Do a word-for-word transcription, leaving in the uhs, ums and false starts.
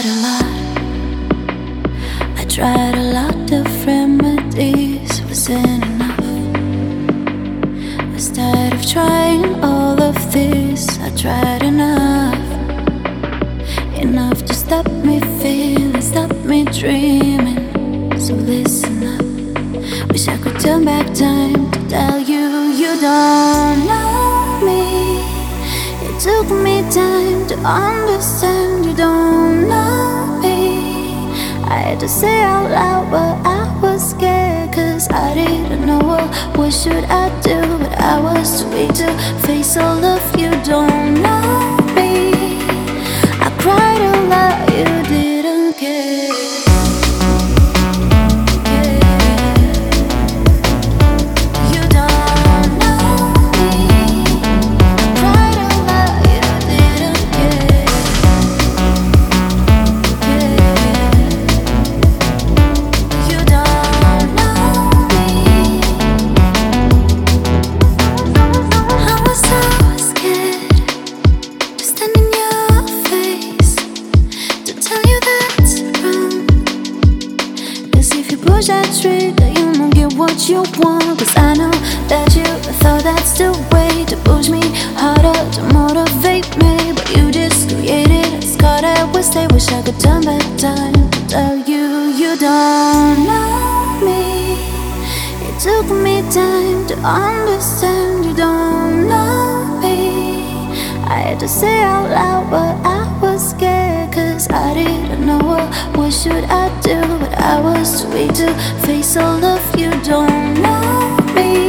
tried a lot. I tried a lot of remedies, wasn't enough. Instead of trying all of this, I tried enough. Enough to stop me feeling, stop me dreaming. So listen up. Wish I could turn back time to tell you you don't know me. It took me time to understand you don't know me. I had to say out loud but I was scared, cause I didn't know what, what should I do. But I was too weak to face all of you don't know me. I cried a lot, you didn't care. Push that trigger, you won't get what you want. Cause I know that you thought that's the way to push me harder, to motivate me. But you just created a scar that will stay. Wish I could turn back time to tell you you don't know me. It took me time to understand you don't know me. I had to say out loud but I was scared, cause I didn't know what, what should I do. But I was too weak to face all of you don't know me.